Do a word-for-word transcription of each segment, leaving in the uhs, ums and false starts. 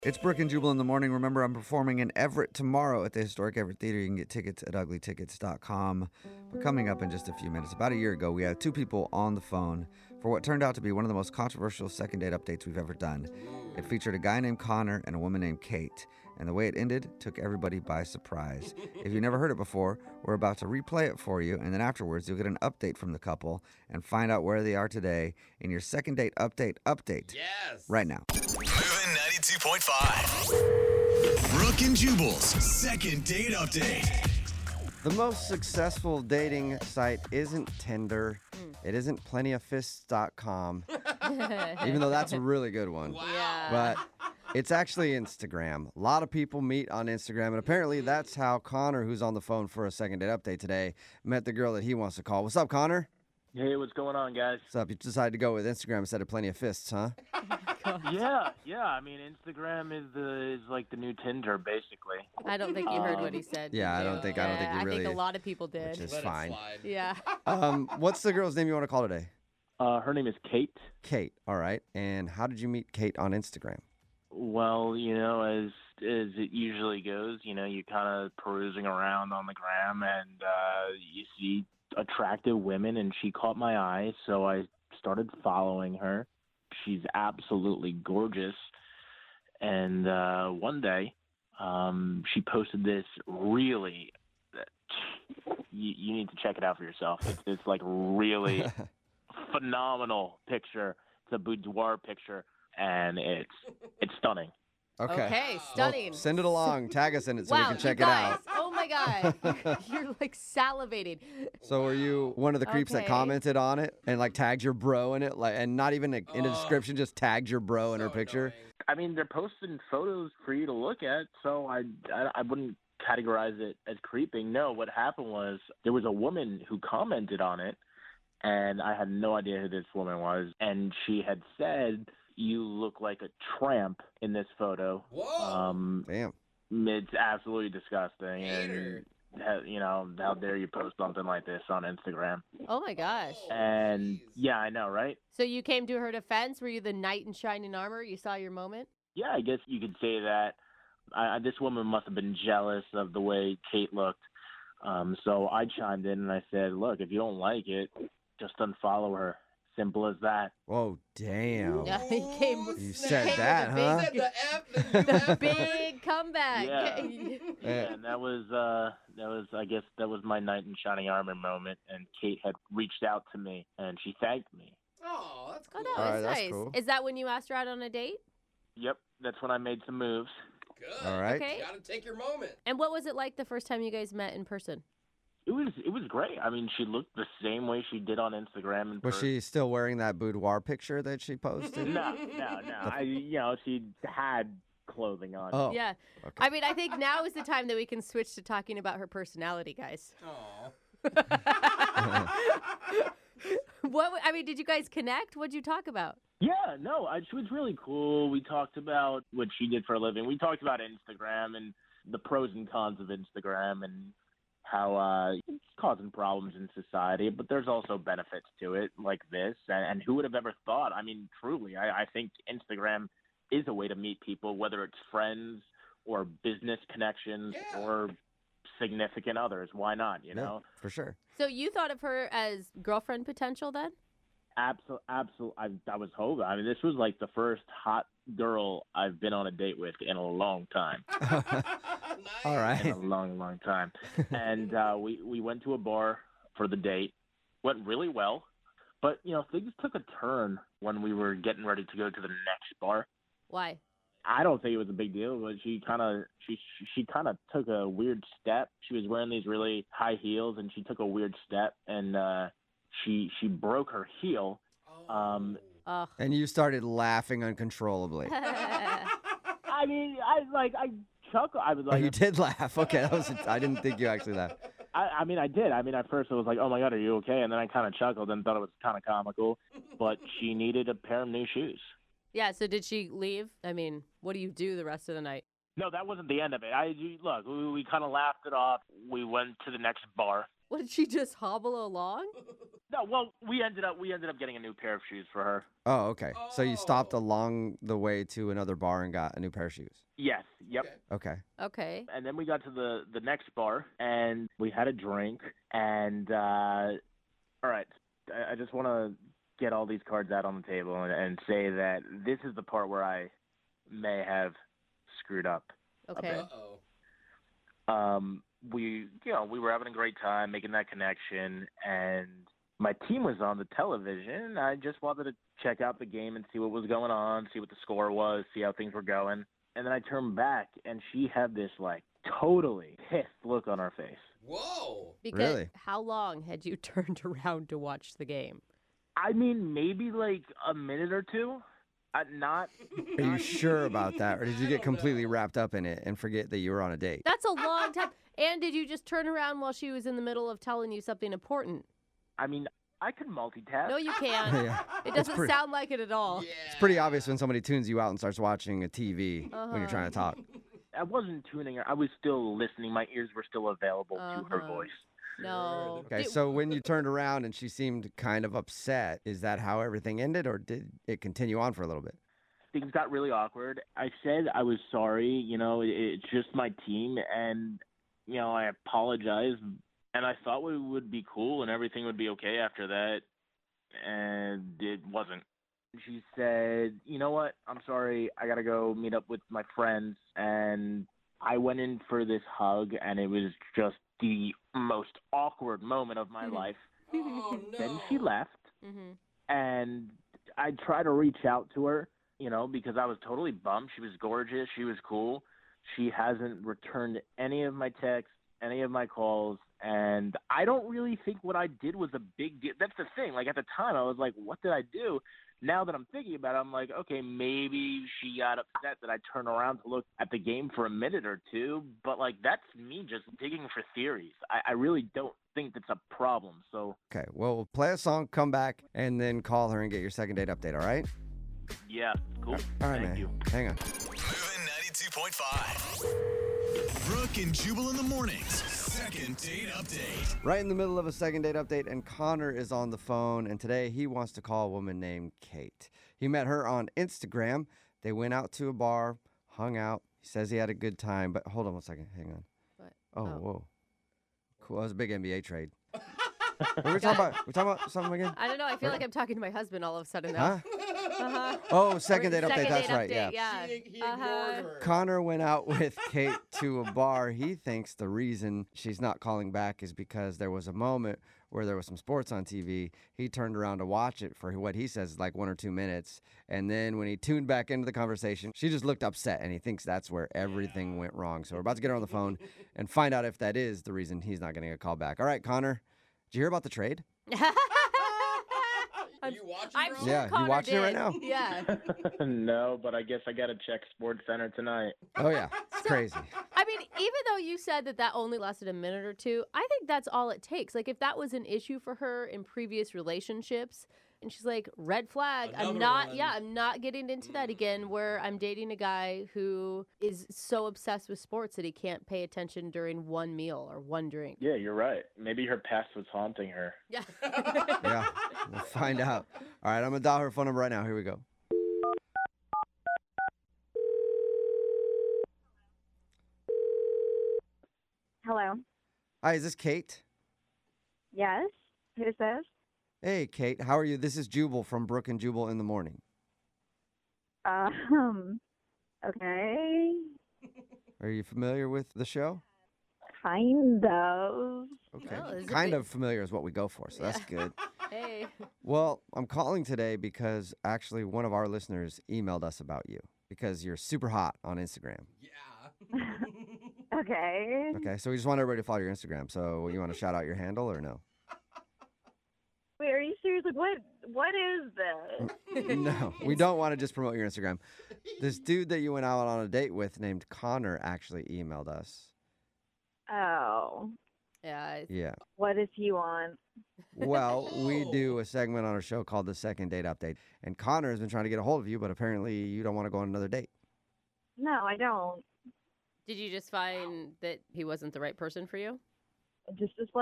It's Brooke and Jubal in the morning. Remember, I'm performing in Everett tomorrow at the Historic Everett Theater. You can get tickets at ugly tickets dot com. But coming up in just a few minutes, about a year ago, we had two people on the phone for what turned out to be one of the most controversial second date updates we've ever done. It featured a guy named Connor and a woman named Kate. And the way it ended took everybody by surprise. If you never heard it before, we're about to replay it for you, and then afterwards you'll get an update from the couple and find out where they are today in your second date update update. Yes. Right now. Moving ninety-two point five. Brooke and Jubal's second date update. The most successful dating site isn't Tinder. Mm. It isn't plenty of fists dot com, even though that's a really good one. Wow. Yeah. But it's actually Instagram. A lot of people meet on Instagram, and apparently that's how Connor, who's on the phone for a second date update today, met the girl that he wants to call. What's up, Connor? Hey, what's going on, guys? What's up? You decided to go with Instagram instead of plenty of fists, huh? Yeah, yeah. I mean, Instagram is the is like the new Tinder, basically. I don't think you heard what he said. Yeah, I did don't you? think- I don't think Yeah, you I think really- a lot of people did. Which is Let it fine. slide. Yeah. Um, what's the girl's name you want to call today? Uh, her name is Kate. Kate. All right. And how did you meet Kate on Instagram? Well, you know, as as it usually goes, you know, you kind of perusing around on the gram, and uh, you see attractive women, and she caught my eye, so I started following her. She's absolutely gorgeous, and uh, one day, um, she posted this really. You, you need to check it out for yourself. It's, it's like really phenomenal picture. It's a boudoir picture, and it's it's stunning. Okay. Okay, Well, stunning. send it along. Tag us in it so wow, we can check you it guys. out. Oh my god. You're like salivating. So were you one of the creeps that Okay. commented on it and like tagged your bro in it, like, and not even in the Oh. description, just tagged your bro in her So picture? annoying. I mean, they're posting photos for you to look at, so I, I, I wouldn't categorize it as creeping. No, what happened was there was a woman who commented on it, and I had no idea who this woman was, and she had said, "You look like a tramp in this photo." Whoa. Um, Damn. it's absolutely disgusting, Hater. and ha- you know, how dare you post something like this on Instagram? Oh my gosh. And Jeez. yeah, I know, right? So you came to her defense? Were you the knight in shining armor? You saw your moment? Yeah, I guess you could say that. I, I- this woman must have been jealous of the way Kate looked. Um, so I chimed in and I said, "Look, if you don't like it, just unfollow her. Simple as that." Whoa, damn. Yeah, he came- Ooh, You snap. said Came that, with a huh? Said the F, the The U F. big comeback. Yeah. Yeah. And that was, uh, that was, I guess, that was my knight in shining armor moment. And Kate had reached out to me and she thanked me. Oh, that's Oh cool. no, All right, it's that's nice. cool. Is that when you asked her out on a date? Yep, that's when I made some moves. Good. All right. Okay. You gotta take your moment. And what was it like the first time you guys met in person? It was, it was great. I mean, she looked the same way she did on Instagram. In Was person. she still wearing that boudoir picture that she posted? No, no, no. I, you know, she had clothing on. Oh. Yeah. okay. I mean, I think now is the time that we can switch to talking about her personality, guys. Aw. What? w- I mean, did you guys connect? What'd you talk about? Yeah, no, I, she was really cool. We talked about what she did for a living. We talked about Instagram and the pros and cons of Instagram and how uh, it's causing problems in society, but there's also benefits to it like this. And, and who would have ever thought? I mean, truly, I, I think Instagram is a way to meet people, whether it's friends or business connections Yeah. or significant others. Why not, you Yeah, know? for sure. So you thought of her as girlfriend potential then? Absolutely, absolutely. I, I was hoping. I mean, this was like the first hot girl I've been on a date with in a long time. All In right. a long, long time. And uh, we we went to a bar for the date. Went really well, but you know things took a turn when we were getting ready to go to the next bar. Why? I don't think it was a big deal, but she kind of she she kind of took a weird step. She was wearing these really high heels, and she took a weird step, and uh, she she broke her heel. Um, Ugh. And you started laughing uncontrollably. I mean, I like I chuckled. I was Oh, like, you did laugh. Okay, that was. I didn't think you actually laughed. I, I mean, I did. I mean, at first it was like, "Oh my God, are you okay?" And then I kind of chuckled and thought it was kind of comical. But she needed a pair of new shoes. Yeah, so did she leave? I mean, what do you do the rest of the night? No, that wasn't the end of it. I look, we, we kind of laughed it off. We went to the next bar. What, did she just hobble along? No, well, we ended up we ended up getting a new pair of shoes for her. Oh, okay. So you stopped Oh. along the way to another bar and got a new pair of shoes. Yes. Yep. Okay. Okay. Okay. And then we got to the the next bar and we had a drink and uh all right, I, I just want to get all these cards out on the table and, and say that this is the part where I may have screwed up. Okay. Uh-oh. Um we you know, we were having a great time making that connection and my team was on the television. I just wanted to check out the game and see what was going on, see what the score was, see how things were going. And then I turned back, and she had this, like, totally pissed look on her face. Whoa. Because Really? how long had you turned around to watch the game? I mean, maybe, like, a minute or two. Uh, not Are you sure about that, or did you I get don't completely know. wrapped up in it and forget that you were on a date? That's a long time. And did you just turn around while she was in the middle of telling you something important? I mean, I can multitask. No, you can't. Yeah. It doesn't pretty- sound like it at all. Yeah. It's pretty obvious when somebody tunes you out and starts watching a T V when you're trying to talk. I wasn't tuning her. I was still listening. My ears were still available to her Uh-huh. voice. No. Okay, Did- so when you turned around and she seemed kind of upset, is that how everything ended, or did it continue on for a little bit? Things got really awkward. I said I was sorry. You know, it, it's just my team, and you know, I apologize. And I thought we would be cool and everything would be okay after that, and it wasn't. She said, "You know what? I'm sorry. I gotta go meet up with my friends." And I went in for this hug, and it was just the most awkward moment of my Mhm. life. Oh, no. Then she left. Mhm. And I tried to reach out to her, you know, because I was totally bummed. She was gorgeous. She was cool. She hasn't returned any of my texts, any of my calls, and I don't really think what I did was a big deal. That's the thing. Like, at the time, I was like, what did I do? Now that I'm thinking about it, I'm like, okay, maybe she got upset that I turned around to look at the game for a minute or two, but, like, that's me just digging for theories. I, I really don't think that's a problem, so, Okay, well, we'll play a song, come back, and then call her and get your second date update, all right? yeah, cool. All right, Thank man. you. Hang on. Moving ninety-two point five. Brooke and Jubal in the mornings. Second date update. Right in the middle of a second date update, and Connor is on the phone, and today he wants to call a woman named Kate. He met her on Instagram. They went out to a bar, hung out. He says he had a good time, but hold on one second. Hang on. What? Oh, Oh. whoa. Cool. That was a big N B A trade. What were we talking about? We talking about something again? I don't know. I feel like I'm talking to my husband all of a sudden now. Huh? Uh-huh. Oh, second date Second update. That's date right. update, Yeah. yeah. He, he Uh-huh. ignored her. Connor went out with Kate to a bar. He thinks the reason she's not calling back is because there was a moment where there was some sports on T V. He turned around to watch it for what he says is like one or two minutes. And then when he tuned back into the conversation, she just looked upset, and he thinks that's where everything went wrong. So we're about to get her on the phone and find out if that is the reason he's not getting a call back. All right, Connor, did you hear about the trade? Are you watching, I'm bro? sure Yeah, you Connor watching it right did. now? Yeah. No, but I guess I got to check Sports Center tonight. Oh, yeah. It's crazy. I mean, even though you said that that only lasted a minute or two, I think that's all it takes. Like, if that was an issue for her in previous relationships, and she's like, red flag, I'm Another not, one. yeah, I'm not getting into that again, where I'm dating a guy who is so obsessed with sports that he can't pay attention during one meal or one drink. Yeah, you're right. Maybe her past was haunting her. Yeah. Yeah, we'll find out. All right, I'm going to dial her phone number right now. Here we go. Hello. Hi, is this Kate? Yes. Who's this? Hey, Kate, how are you? This is Jubal from Brooke and Jubal in the Morning. Um. Okay. Are you familiar with the show? Kind of. Okay. Well, is it kind big- of familiar is what we go for, so that's good. Hey. Well, I'm calling today because actually one of our listeners emailed us about you because you're super hot on Instagram. Yeah. Okay. Okay, so we just want everybody to follow your Instagram. So you want to shout out your handle or no? Wait, are you serious? Like, what? What is this? No, we don't want to just promote your Instagram. This dude that you went out on a date with named Connor actually emailed us. Oh. Yeah. I- Yeah. What does he want? Well, we Oh. do a segment on our show called the Second Date Update. And Connor has been trying to get a hold of you, but apparently you don't want to go on another date. No, I don't. Did you just find that he wasn't the right person for you? This is like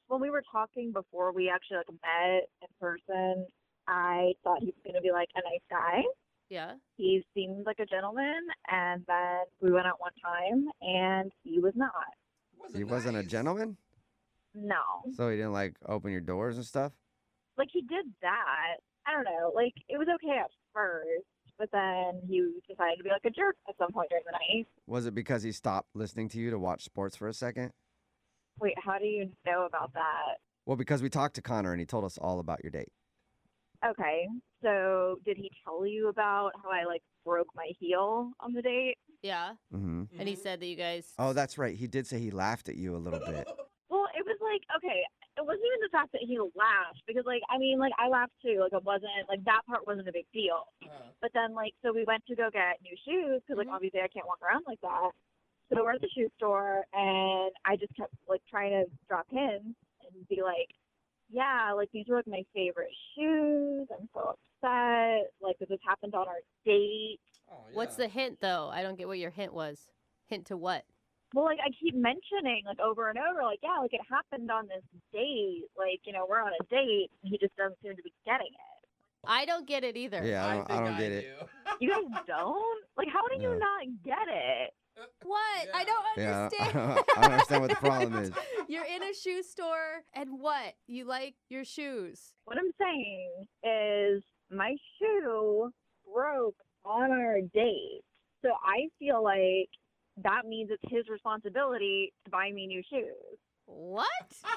when we were talking before we actually like met in person, I thought he was gonna be like a nice guy. Yeah. He seemed like a gentleman, and then we went out one time, and he was not. Wasn't He wasn't a nice. gentleman? No, So he didn't like open your doors and stuff? like he did that. I don't know. Like it was okay at first, but then he decided to be like a jerk at some point during the night. Was it because he stopped listening to you to watch sports for a second? Wait, how do you know about that? Well, because we talked to Connor and he told us all about your date. Okay, so did he tell you about how I like broke my heel on the date? Yeah. Mm-hmm. And he said that you guys. Oh, that's right. He did say he laughed at you a little bit. Well, it was like, okay, it wasn't even the fact that he laughed because, like, I mean, like, I laughed too. Like, it wasn't, like, that part wasn't a big deal. Uh, But then, like, so we went to go get new shoes because, like, Mhm. obviously I can't walk around like that. So we're at the shoe store, and I just kept, like, trying to drop hints and be like, yeah, like, these were, like, my favorite shoes. I'm so upset. Like, this happened on our date. oh, What's yeah. the hint, though? I don't get what your hint was. Hint to what? Well, like, I keep mentioning, like, over and over, like, yeah, like, it happened on this date. Like, you know, we're on a date, and he just doesn't seem to be getting it. I don't get it either. Yeah, I don't, I think don't get it. do. You guys don't? Like, how do you No. not get it? What? I Yeah. don't Yeah, understand. I don't understand what the problem is. You're in a shoe store, and what? You like your shoes. What I'm saying is my shoe broke on our date. So I feel like that means it's his responsibility to buy me new shoes. What?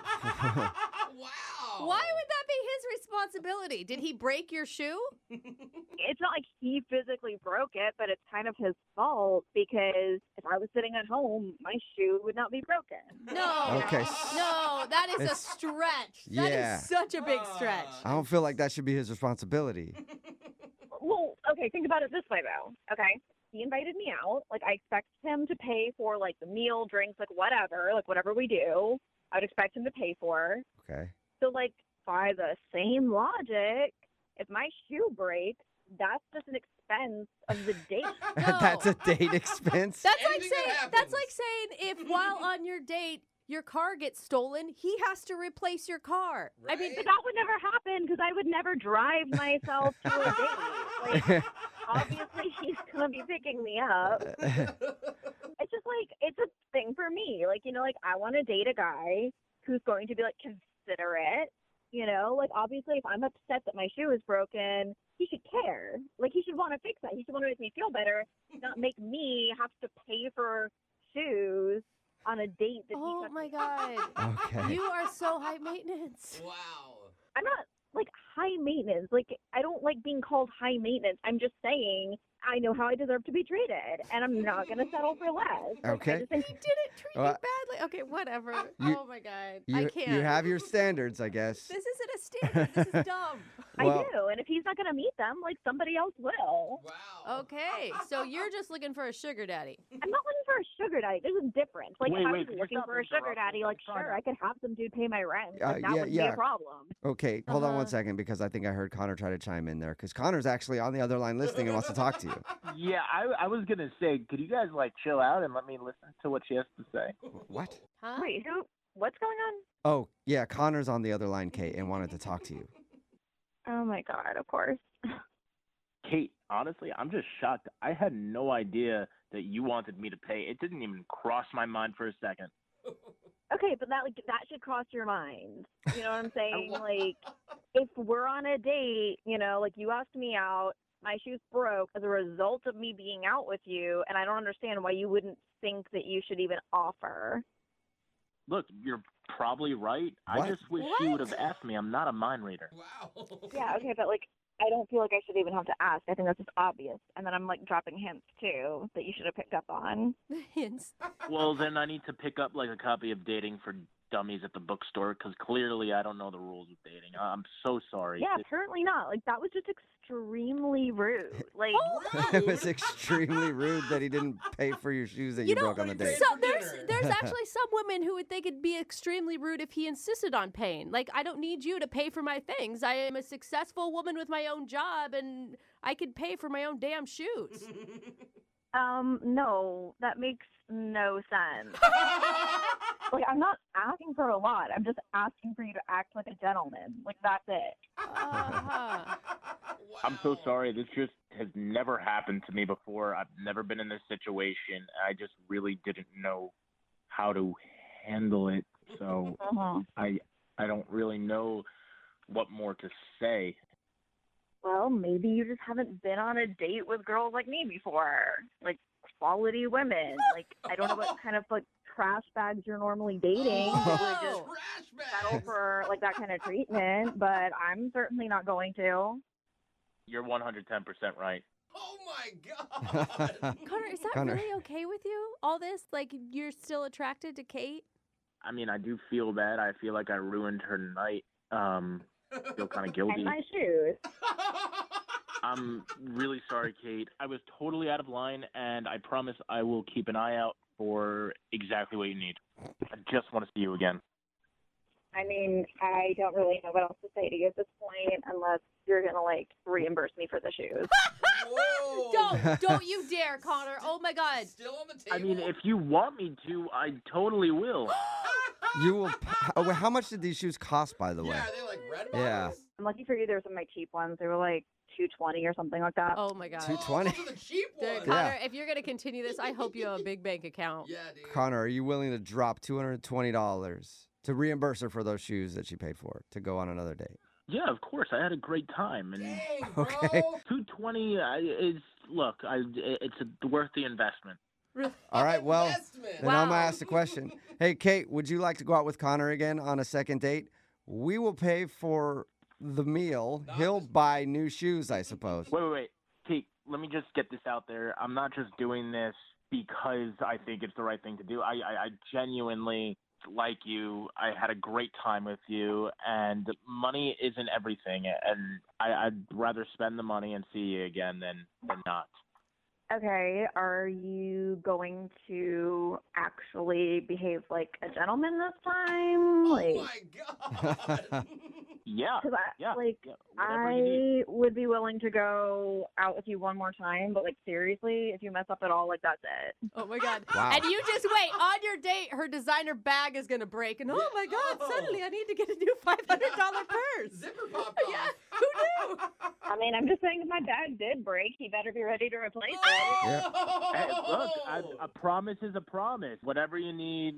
Wow. Why would that be his responsibility? Did he break your shoe? It's not like he physically broke it, but it's kind of his fault because if I was sitting at home, my shoe would not be broken. No. Okay. No, that is a It's- stretch. That Yeah. is such a big stretch. I don't feel like that should be his responsibility. Well, okay, think about it this way though. Okay. He invited me out. Like I expect him to pay for like the meal, drinks, like whatever, like whatever we do. I would expect him to pay for. Okay. So like by the same logic, if my shoe breaks, that's just an expense of the date. No. That's a date expense. That's like Anything that saying that's happens. like saying if while on your date your car gets stolen, he has to replace your car. I mean, Right? But that would never happen because I would never drive myself to a date. Like obviously he's gonna be picking me up. It's just like it's a thing for me. Like, you know, like I want to date a guy who's going to be like considerate, you know? Like obviously if I'm upset that my shoe is broken, he should care. Like he should want to fix that. He should want to make me feel better, not make me have to pay for shoes on a date that he oh took my me. god. Okay. You are so high maintenance. Wow. I'm not like high maintenance. Like I don't like being called high maintenance. I'm just saying I know how I deserve to be treated, and I'm not gonna settle for less. Like, I Okay. just think He didn't treat Well, you badly. Okay, whatever. You- oh my god. You, I can't. you have your standards, I guess. This isn't a standard. This is dumb. Well- I do, and if he's not gonna meet them, like somebody else will. Wow. Okay, so you're just looking for a sugar daddy. I'm not looking for a sugar daddy. There's a difference. Like Wait, if I wait, was can you looking stop for a sugar interrupting? daddy, like Calm sure, down. I could have some dude pay my rent. Uh, Like, that yeah, wouldn't yeah. be a problem. Okay, hold on one Uh-huh. second because I think I heard Connor try to chime in there because Connor's actually on the other line listening and wants to talk to you. Yeah, I, I was gonna say, could you guys like chill out and let me listen to what she has to say? What? Huh? Wait, who? What's going on? Oh, yeah, Connor's on the other line, Kate, and wanted to talk to you. Oh my god, of course. Kate, honestly, I'm just shocked. I had no idea that you wanted me to pay. It didn't even cross my mind for a second. Okay, but that like that should cross your mind. You know what I'm saying? Like, if we're on a date, you know, like you asked me out, my shoes broke as a result of me being out with you, and I don't understand why you wouldn't think that you should even offer. Look, you're probably right. I What? just wish What? you would have asked me. I'm not a mind reader. Wow. Yeah, okay, but like I don't feel like I should even have to ask. I think that's just obvious. And then I'm like dropping hints too that you should have picked up on. Hints. Well, then I need to pick up like a copy of Dating for Dummies at the bookstore because clearly I don't know the rules of dating. I'm so sorry. Yeah, apparently not. Like that was just extremely rude. Like It was extremely rude that he didn't pay for your shoes that you, You know, broke on the what do you date. think? So For there's dinner. there's actually some women who would think it'd be extremely rude if he insisted on paying. Like, I don't need you to pay for my things. I am a successful woman with my own job, and I could pay for my own damn shoes. um no, that makes no sense. Like, I'm not asking for a lot. I'm just asking for you to act like a gentleman. Like, that's it. Uh-huh. I'm so Wow. sorry. This just has never happened to me before. I've never been in this situation. I just really didn't know how to handle it. So Uh-huh. I I don't really know what more to say. Well, maybe you just haven't been on a date with girls like me before. Like, quality women. Like, I don't know what kind of, like, trash bags you're normally dating that would just Oh, trash settle bags. for, like, that kind of treatment. But I'm certainly not going to. You're one hundred ten percent right. Oh my God. Connor, is that Connor. really okay with you? All this? Like, you're still attracted to Kate? I mean, I do feel bad. I feel like I ruined her night. Um, I feel kind of guilty. And my shoes. I'm really sorry, Kate. I was totally out of line, and I promise I will keep an eye out for exactly what you need. I just want to see you again. I mean, I don't really know what else to say to you at this point unless you're going to, like, reimburse me for the shoes. Whoa. Don't, don't you dare, Connor. Oh my God. Still on the table. I mean, if you want me to, I totally will. You will. p- Oh, wait, how much did these shoes cost, by the way? Yeah, are they like red Yeah. bottoms? I'm lucky for you, there were some, like, cheap ones. They were, like, two twenty or something like that. Oh my God. Two twenty. Oh, those are the cheap Dude, ones. Connor, if you're going to continue this, I hope you have a big bank account. Yeah, dude. Connor, are you willing to drop two hundred twenty dollars to reimburse her for those shoes that she paid for to go on another date? Yeah, of course. I had a great time, and Dang, bro. Okay. two twenty uh, is look. I it's a, worth the investment. Really? All right, well, Investment. Then I'm going Wow. to ask the question. Hey, Kate, would you like to go out with Connor again on a second date? We will pay for the meal. Not He'll just- buy new shoes, I suppose. Wait, wait, wait. Kate, let me just get this out there. I'm not just doing this because I think it's the right thing to do. I, I, I genuinely like you. I had a great time with you, and money isn't everything. And I, I'd rather spend the money and see you again than, than not. Okay, are you going to actually behave like a gentleman this time? Oh Like, my God. Yeah. because I, Yeah. like, yeah. Whatever you need. I would be willing to go out with you one more time, but, like, seriously, if you mess up at all, like, that's it. Oh my God. Wow. And you just wait. On your date, her designer bag is going to break. And oh my God, Oh. suddenly I need to get a new five hundred dollars purse. Zipper popped off. Yeah, who knew? I mean, I'm just saying if my bag did break, he better be ready to replace it. Yeah. Hey, look, I, a promise is a promise. Whatever you need,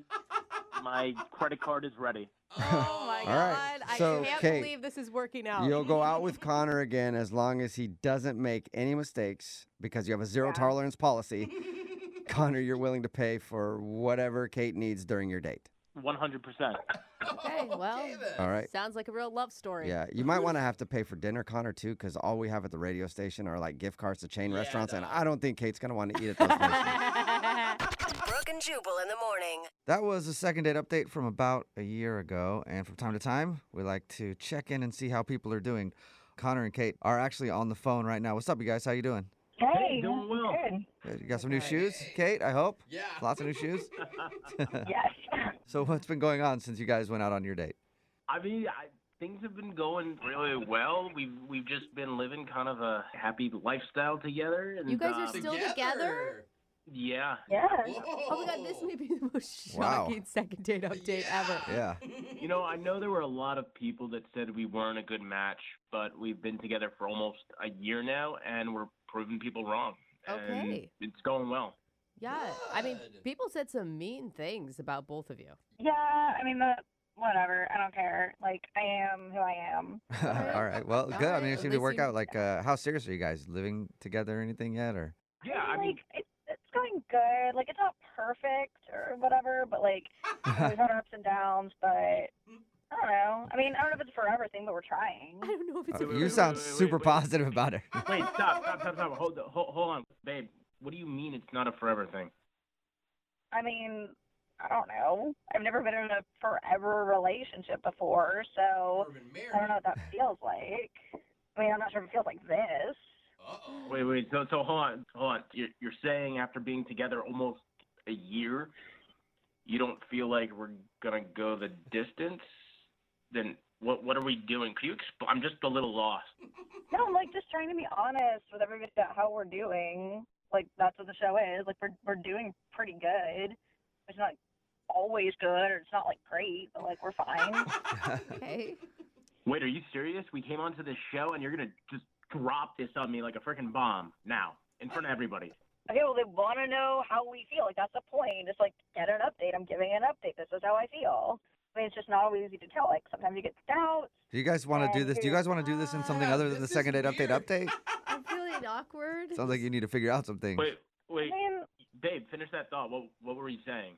my credit card is ready. Oh my All God. right, I so, can't Kate, believe this is working out. You'll go out with Connor again as long as he doesn't make any mistakes because you have a zero Yeah. tolerance policy. Connor, you're willing to pay for whatever Kate needs during your date. one hundred percent. Okay, well, Okay, then. All right. sounds like a real love story. Yeah, you might want to have to pay for dinner, Connor, too, because all we have at the radio station are like gift cards to chain Yeah, restaurants, and no. I don't think Kate's going to want to eat at those places. Brooke and Jubal in the morning. That was a second date update from about a year ago. And from time to time, we like to check in and see how people are doing. Connor and Kate are actually on the phone right now. What's up, you guys? How you doing? Hey, doing well. good. Good. You got some new Okay. shoes, Kate, I hope? Yeah. Lots of new shoes? Yes. So what's been going on since you guys went out on your date? I mean, I, things have been going really well. We've we've just been living kind of a happy lifestyle together. And, You guys are uh, still together? yeah. Yes. Oh my God, this may be the most Wow. shocking second date update ever. Yeah. You know, I know there were a lot of people that said we weren't a good match, but we've been together for almost a year now, and we're proving people wrong. And Okay. it's going well. Yeah, I mean, Good. people said some mean things about both of you. Yeah, I mean, the, whatever. I don't care. Like, I am who I am. All right. Well, All good. I right, mean, it at seemed to least work you- out. Like, uh, how serious are you guys? Living together or anything yet? Or Yeah, I like, mean, it's, it's going good. Like, it's not perfect or whatever, but, like, we've had our ups and downs, but I don't know. I mean, I don't know if it's a forever thing, but we're trying. I don't know if it's Uh, a wait, you wait, sound wait, wait, super wait. positive about it. wait, stop, stop, stop, stop. Hold, hold, hold on, babe. What do you mean it's not a forever thing? I mean, I don't know. I've never been in a forever relationship before, so Never been I don't know married. what that feels like. I mean, I'm not sure if it feels like this. Uh-oh. Wait, wait. So, so hold on, hold on. You're, you're saying after being together almost a year, you don't feel like we're gonna go the distance? Then what? What are we doing? Could you explain? I'm just a little lost. No, I'm like just trying to be honest with everybody about how we're doing. Like that's what the show is. Like we're we're doing pretty good. It's not always good, or it's not like great, but like we're fine. Okay. Wait, are you serious? We came onto this show and you're gonna just drop this on me like a freaking bomb now in front of everybody. Okay, well, they want to know how we feel. Like, that's the point. Just, like, get an update. I'm giving an update. This is how I feel. I mean, it's just not always easy to tell. Like, sometimes you get doubts. Do you guys want to do And this? Do you you're guys want to do this in something Yeah, other than the this is second date update weird. update? I'm feeling awkward. Sounds like you need to figure out some things. Wait, wait, I mean, Babe, finish that thought. What what were you saying?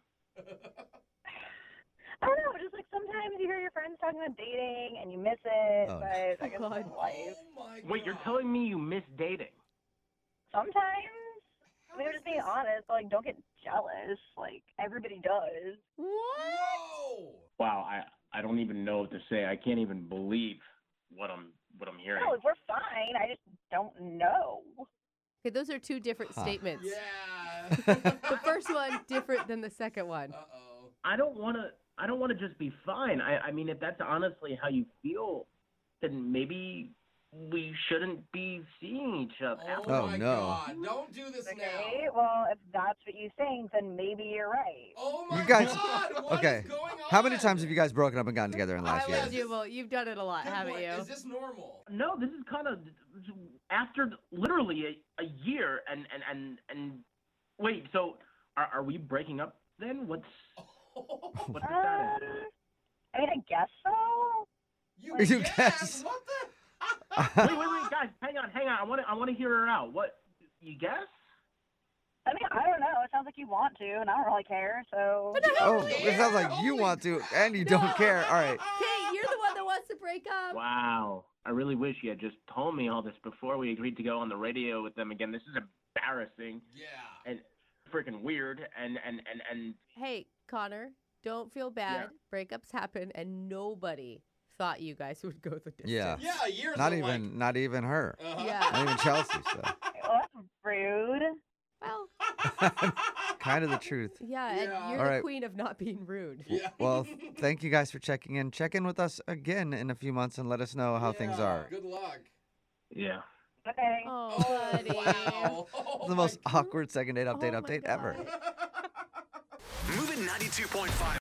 I don't know. Just, like, sometimes you hear your friends talking about dating and you miss it. Oh, no. but I guess God. it's life. Oh my Wait, you're God. telling me you miss dating? Sometimes. I mean, I'm just being honest. But, like, don't get jealous. Like, everybody does. What? Whoa. Wow, I I don't even know what to say. I can't even believe what I'm what I'm hearing. No, like, we're fine. I just don't know. Okay, those are two different Huh. statements. Yeah. The first one different than the second one. Uh-oh. I don't want to. I don't want to just be fine. I, I mean, if that's honestly how you feel, then maybe we shouldn't be seeing each other. Oh, Oh, my no. God. Don't do this Okay, now. well, if that's what you think, then maybe you're right. Oh my You guys- God. What is okay. going on? How many times have you guys broken up and gotten together in the last I year? will, Jubal. You've done it a lot, Good haven't point. you? Is this normal? No, this is kind of after literally a, a year, and and and and wait. So are are we breaking up then? What's what's the Um, status? I mean, I guess so. You, You guess? guess. What the? Wait, wait, wait, guys, hang on, hang on. I want to I want to hear her out. What you guess? I mean, I don't know. It sounds like you want to, and I don't really care, so. Oh, it sounds like you Holy want to and you don't care. All right. Kate, you're the one that wants to break up. Wow. I really wish you had just told me all this before we agreed to go on the radio with them again. This is embarrassing Yeah. and freaking weird. And and and and Hey, Connor, don't feel bad. Breakups happen, and nobody thought you guys would go the distance. Yeah. Yeah, years Not of, even like, not even her. uh-huh. Yeah. Not even Chelsea, so Well, that's rude. Well, kind of the truth. yeah, Yeah. and you're All the right. queen of not being rude. Yeah. Well, thank you guys for checking in. Check in with us again in a few months and let us know how things Yeah, are. Good luck. yeah. Okay. Oh, Oh, buddy. wow. Oh, It's the my most awkward second date update Oh my update ever. God. Moving ninety-two point five.